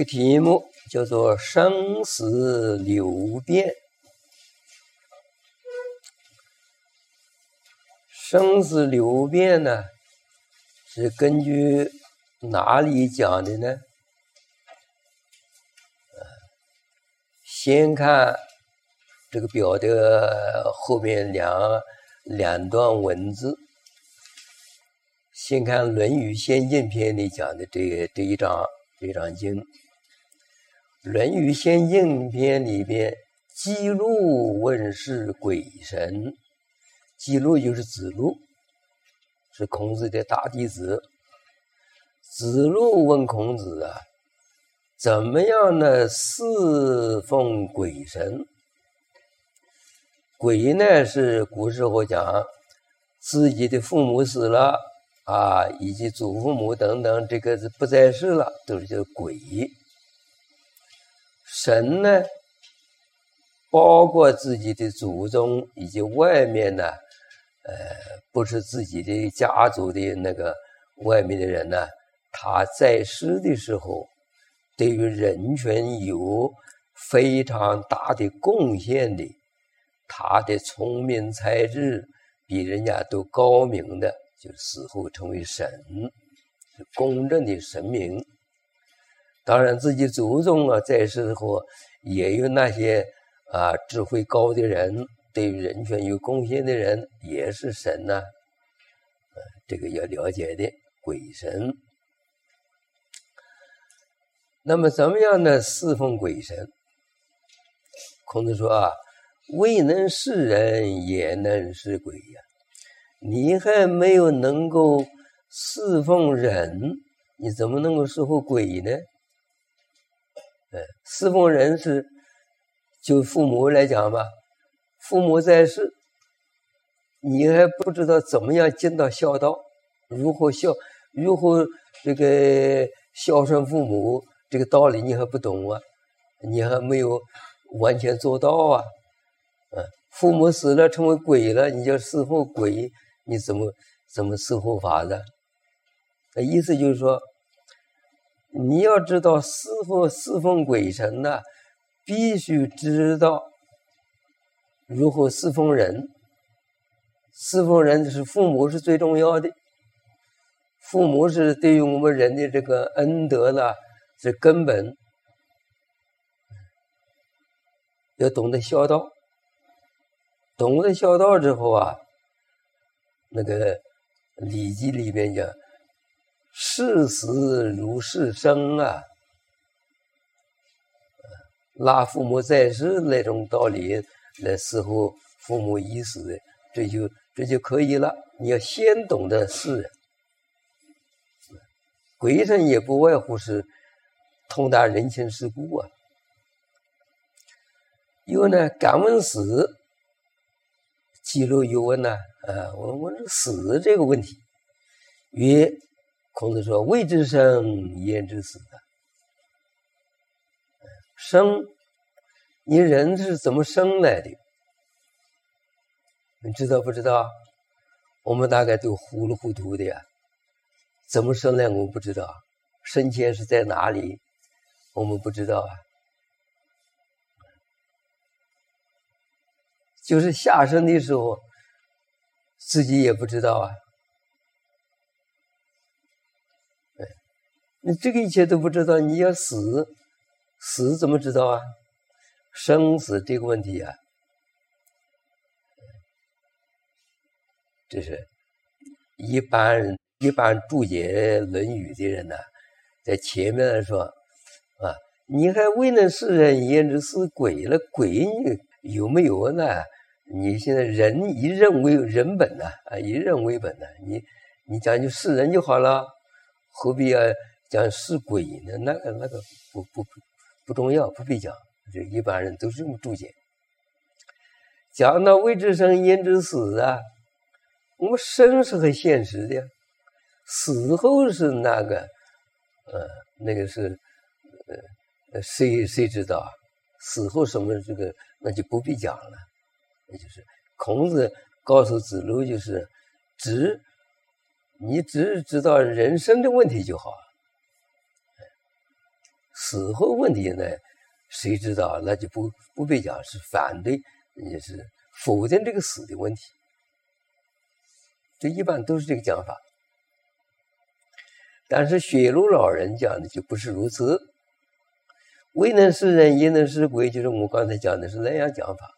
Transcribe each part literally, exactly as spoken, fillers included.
个题目叫做生死流变。生死流变呢，是根据哪里讲的呢？先看这个表的后面两两段文字。先看《论语先进篇》里讲的这个这一章这一章经，《论语先进篇》里边，记录问世鬼神。记录就是子路，是孔子的大弟子。子路问孔子啊，怎么样呢侍奉鬼神？鬼呢是古时候讲自己的父母死了啊，以及祖父母等等，这个是不在世了，都是叫鬼。神呢，包括自己的祖宗以及外面呢，呃，不是自己的家族的那个外面的人呢，他在世的时候，对于人权有非常大的贡献的，他的聪明才智比人家都高明的，就死后成为神，是公认的神明。当然自己祖宗啊在世的时候也有那些啊智慧高的人，对于人权有贡献的人也是神呢、啊呃、这个要了解的鬼神。那么怎么样呢侍奉鬼神？孔子说啊，未能事人也能事鬼呀、啊，你还没有能够侍奉人，你怎么能够侍奉鬼呢？呃，侍奉人是就父母来讲吧，父母在世，你还不知道怎么样尽到孝道，如何孝，如何这个孝顺父母，这个道理你还不懂啊，你还没有完全做到啊。嗯，父母死了成为鬼了，你就侍奉鬼，你怎么怎么侍奉法的？意思就是说，你要知道侍奉侍奉鬼神呢，必须知道如何侍奉人。侍奉人是父母是最重要的，父母是对于我们人的这个恩德呢是根本，要懂得孝道。懂得孝道之后啊，那个《礼记》里面讲视死如视生啊，拉父母在世那种道理来伺候父母已死，这就这就可以了。你要先懂得事人，鬼神也不外乎是通达人情世故啊。有呢，敢问死，记录有问呢，啊，我问死这个问题，曰，孔子说：“未知生，焉知死的？生，你人是怎么生来的？你知道不知道？我们大概都糊里糊涂的呀。怎么生来我们不知道，生前是在哪里，我们不知道啊。就是下生的时候，自己也不知道啊。你这个一切都不知道，你要死，死怎么知道啊？生死这个问题啊，这是一般人一般注解《论语》的人呢、啊，在前面来说啊，你还未能事人，焉知是鬼了？鬼你有没有呢？你现在人以人为人本呢、啊，以人为本呢、啊，你你讲究是人就好了，何必要讲是鬼呢？那个那个不不不不重要，不必讲。这一般人都是这么注解。讲到未知生焉知死啊，我们生是很现实的，死后是那个，呃，那个是，呃，谁谁知道啊？死后什么这个那就不必讲了。那就是孔子告诉子路，就是只你只知道人生的问题就好。 死后问题呢，谁知道？那就不不被讲是反对，也是否定这个死的问题。这一般都是这个讲法。但是雪庐老人讲的就不是如此，未能是人，亦能是鬼，就是我刚才讲的是那样讲法。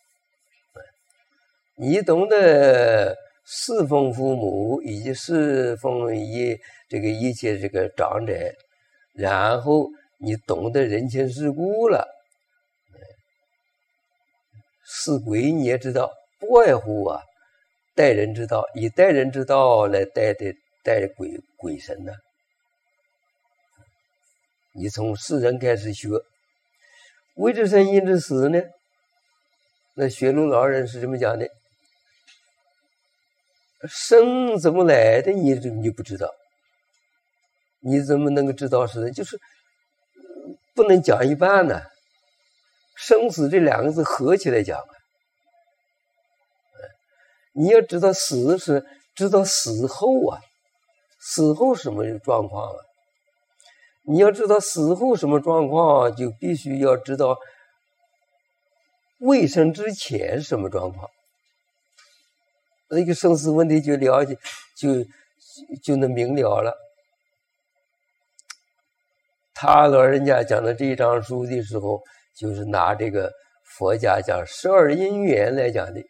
你懂得侍奉父母以及侍奉一这个一切这个长者，然后你懂得人情世故了，是鬼你也知道，不外乎啊待人之道，以待人之道来待的待鬼鬼神呢。你从世人开始学，未知生因之死呢？那雪庐老人是这么讲的：生怎么来的？你你不知道，你怎么能够知道是的？就是不能讲一半呢。生死这两个字合起来讲啊，你要知道死是知道死后啊，死后什么状况啊？你要知道死后什么状况，就必须要知道未生之前什么状况。那个生死问题就了解，就就能明了了。他老人家讲的这一章书的时候，就是拿这个佛家讲十二因缘来讲的。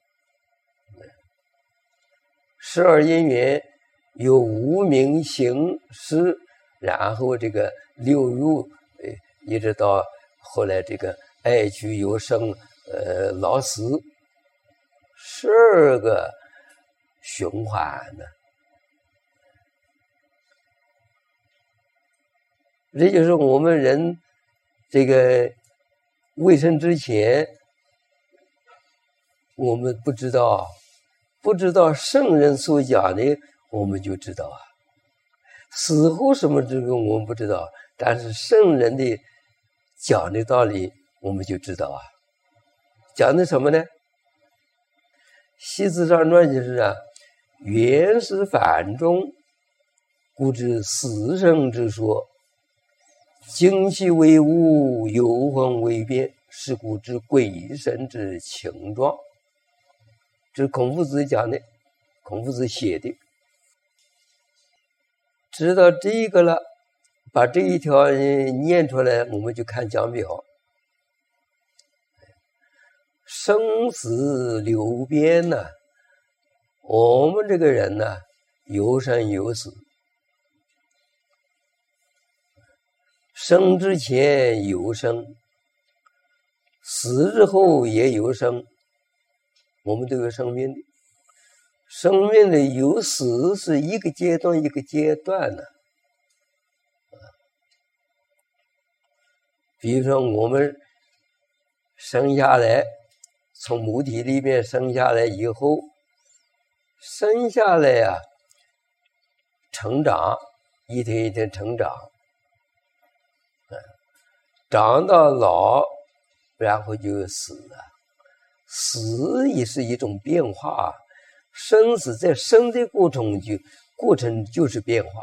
十二因缘有无明行识，然后这个六入，呃，一直到后来这个爱取有生，呃，老死，十二个循环呢。这就是我们人这个未生之前，我们不知道，不知道圣人所讲的，我们就知道啊。死后什么这个我们不知道，但是圣人的讲的道理我们就知道啊。讲的什么呢？系字上传就是啊，原始反中，故知死生之说，精气为物，游魂为变，是故知鬼神之情状。这是孔夫子讲的，孔夫子写的。知道这个了，把这一条念出来，我们就看讲表。生死流变呢、啊，我们这个人呢、啊，有生有死，生之前有生，死之后也有生，我们都有生命的。生命的有死是一个阶段一个阶段的，比如说我们生下来，从母体里面生下来以后，生下来呀、啊，成长，一天一天成长，长到老，然后就死了。死也是一种变化。生死在生的过程就过程就是变化。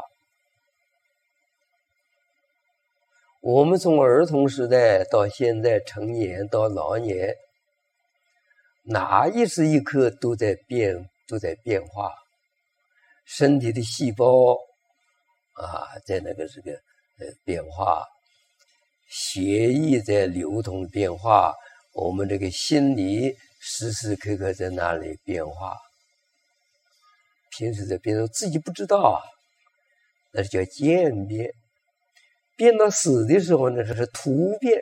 我们从儿童时代到现在成年到老年，哪一时一刻都在变，都在变化。身体的细胞啊，在那个这个呃变化，血液在流通变化，我们这个心理时时刻刻在那里变化。平时在变动，自己不知道啊，那是叫渐变。变到死的时候呢，这是突变。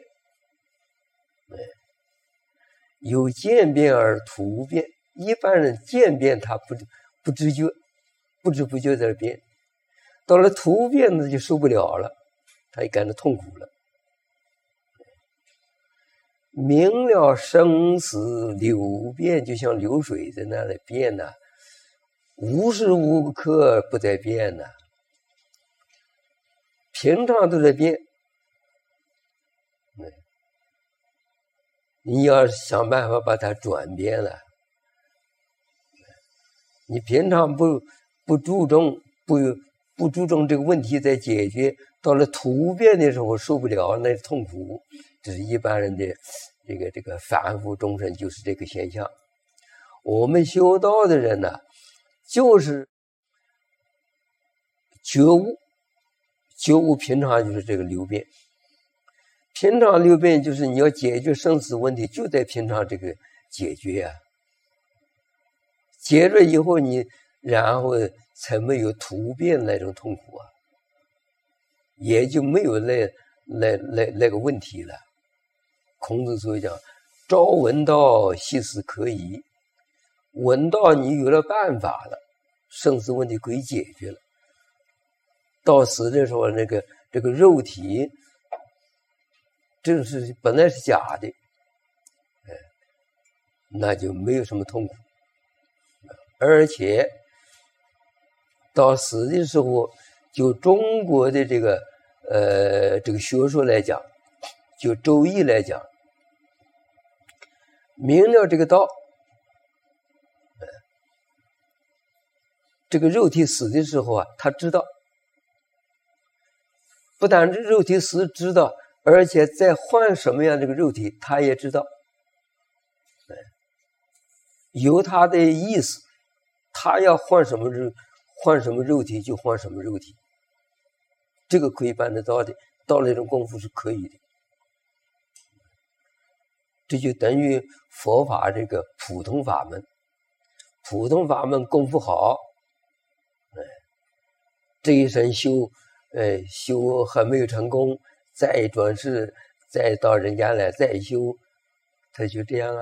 有渐变而突变，一般人渐变他不不知觉，不知不觉在变，到了突变呢就受不了了，他也感到痛苦了。明了生死流变，就像流水在那里变呢、啊。无时无刻不在变呢、啊，平常都在变。你要想办法把它转变了。你平常不不注重不不注重这个问题在解决， 到了突变的时候受不了，那痛苦，这是一般人的这个这个反复终身就是这个现象。我们修道的人呢，就是觉悟，觉悟平常就是这个流变，平常流变就是你要解决生死问题，就在平常这个解决啊，解决以后你然后才没有突变那种痛苦啊，也就没有那那那那个问题了。孔子所以讲，朝闻道，夕死可矣。闻道你有了办法了，生死问题可以解决了。到死的时候，那个这个肉体，这是本来是假的，哎，那就没有什么痛苦。而且到死的时候，就中国的这个呃这个学说来讲，就周易来讲，明了这个道，这个肉体死的时候啊，他知道，不但是肉体死知道，而且再换什么样这个肉体，他也知道，有他的意思，他要换什么肉，换什么肉体就换什么肉体，这个可以办得到的，到那种功夫是可以的。这就等于佛法这个普通法门，普通法门功夫好，哎，这一生修，哎，修还没有成功，再转世，再到人间来再修，他就这样啊。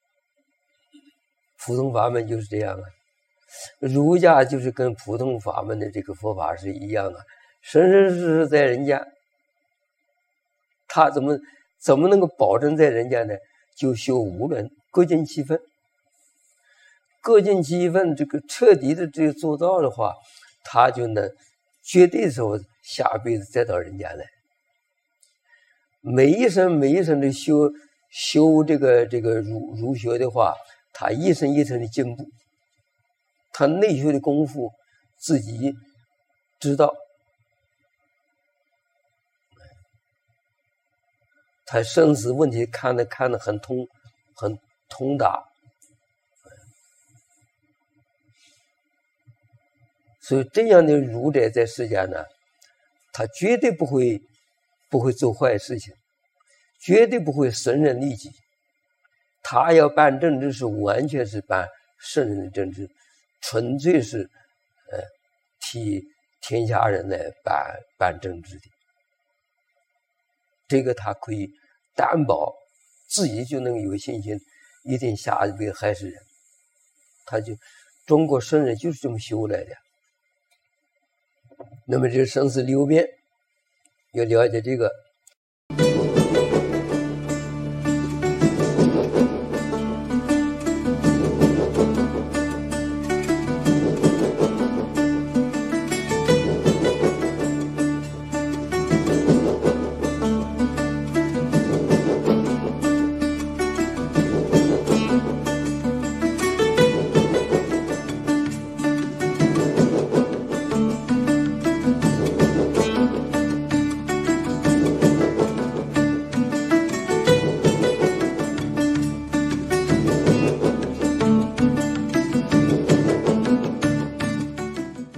普通法门就是这样啊。儒家就是跟普通法门的这个佛法是一样啊，生生世世在人间，他怎么怎么能够保证在人间呢？就修无论各尽其分，各尽其分，这个彻底的这个做到的话，他就能绝对的时候下辈子再到人间来。每一生每一生的修修这个这个儒儒学的话，他一生一生的进步，他内学的功夫自己知道，他生死问题看得看得很通，很通达，所以这样的儒者在世间呢，他绝对不会不会做坏事情，绝对不会损人利己。他要办政治是完全是办圣人的政治，纯粹是呃替天下人来办办政治的。这个他可以担保自己就能有信心，一定下一辈还是人。他就中国圣人就是这么修来的。那么这生死流变，要了解这个。